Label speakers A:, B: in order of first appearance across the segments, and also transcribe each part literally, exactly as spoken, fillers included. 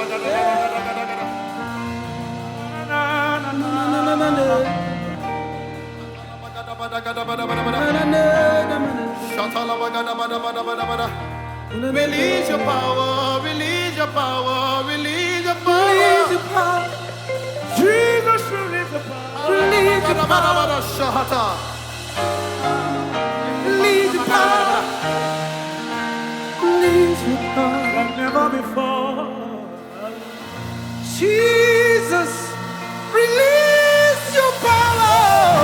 A: Release your power, release your power, release your power.
B: Release your power.
A: Jesus, release your power.
B: Release your power. Release your power. Release your power.
A: Like never before.
B: Jesus, release your power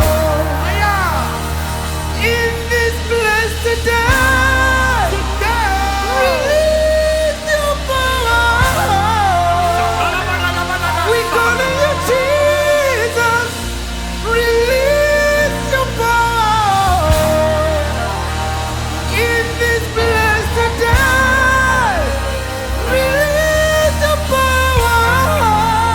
B: in this place today. Release your power. We call on you, Jesus. Release your power in this place today. Release your power.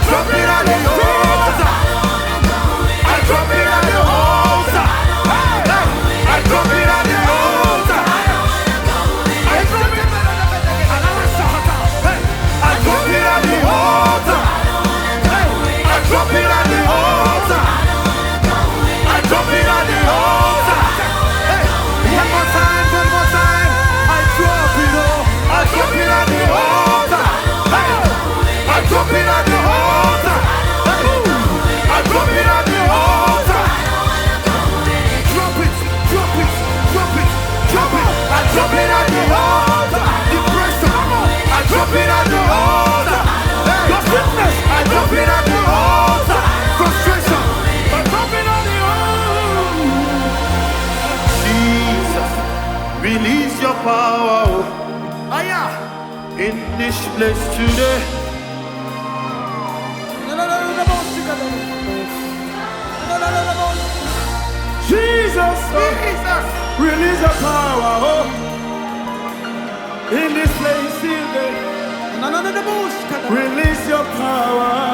A: drop it at the altar. I drop it at the altar. Hey, hey, I drop it at the altar. I drop it. Hey, I drop it at the altar. Hey, I drop it at the altar. I drop it at the altar. Hey, one more time, one more time. I drop it all. I drop it at the altar. Hey, I drop it at the altar. Hey, I drop it at the altar. Drop it, drop it, drop it, drop it. I drop it at the altar. Depression, I drop it at the altar. Hey, your sickness, I drop it at the altar. Frustration, I drop it at the altar. Jesus, release your power. Oh, yeah. In this place today. Jesus, Jesus, release your power. Oh. In this place today. Release your power.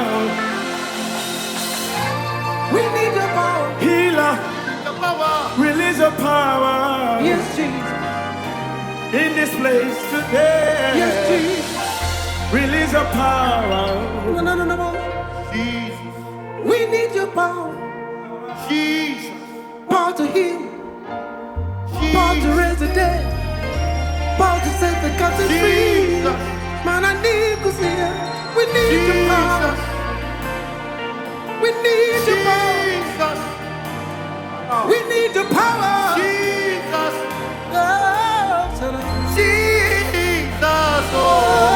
B: We need your power.
A: Healer, release your power.
B: Yes, Jesus.
A: In this place today.
B: Yes, Jesus.
A: Release your power.
B: No, no, no, no.
A: Jesus.
B: We need your power.
A: Jesus.
B: Power to heal. Power to raise the dead. Power to set the captives free.
A: Jesus.
B: Man, I need to see it. We need your power.
A: Jesus.
B: We need your power.
A: Jesus.
B: We need your power.
A: Jesus.
B: Oh,
A: Jesus. Oh.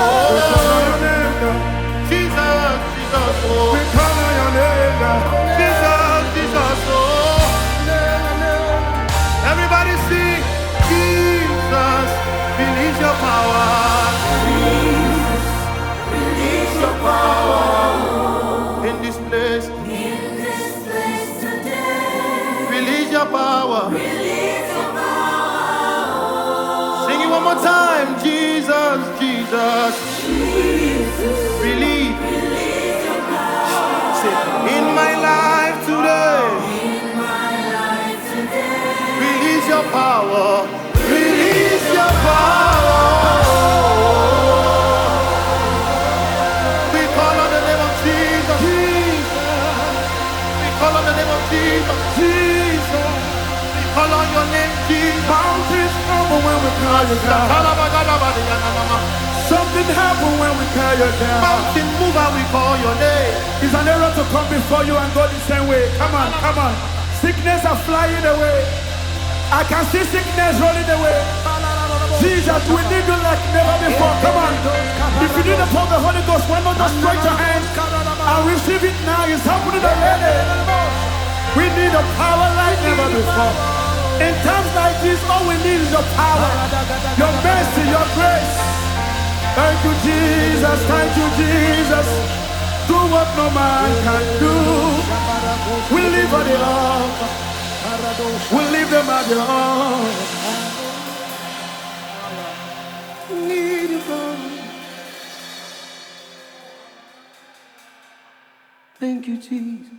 A: Jesus. Jesus. Oh.
B: we call on your name, God.
A: Jesus. Jesus. Oh. Everybody sing. Jesus. Release your power. Jesus. Release your power. In this place.
C: In this place today,
A: Release your power.
C: release your power.
A: Sing it one more time. Jesus, Jesus. Release.
C: Release your power
A: Say, in my life today.
C: in my life today.
A: Release your power. Release your power. We call on the name of Jesus. We call on the name of Jesus. Jesus. We call on your name, Jesus.
B: Mountains tremble when we call you down. Something happen when we call you down.
A: Mountain mover, we call your name.
B: It's an error to come before you and go the same way. Come on, come on. Sickness are flying away. I can see sickness rolling away. Jesus, we need you like never before. Come on. If you need to pour the Holy Ghost, why not just stretch your hands and receive it now? It's happening already. We need a power like never before. In times like this, all we need is your power, your mercy, your grace. Thank you, Jesus. Thank you, Jesus. Do what no man can do. We live at the altar. We leave them at the altar. Need you, God. Thank you, Jesus.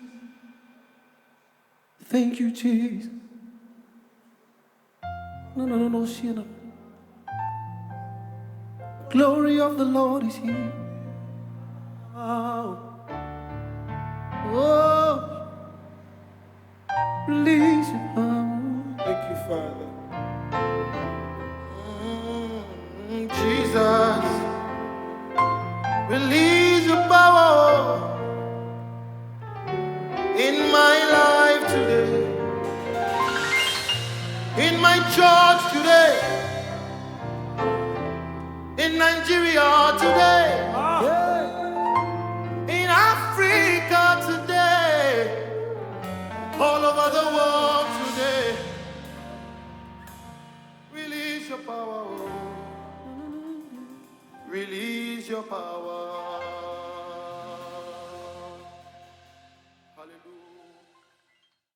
B: Thank you, Jesus. No, no, no, no, shit. Glory of the Lord is here. Oh, oh, release your power.
A: Thank you, Father. Mm, Jesus, release your power in my life today, in my church today, in Nigeria today, in Africa today, all over the world today. Release your power. Release your power.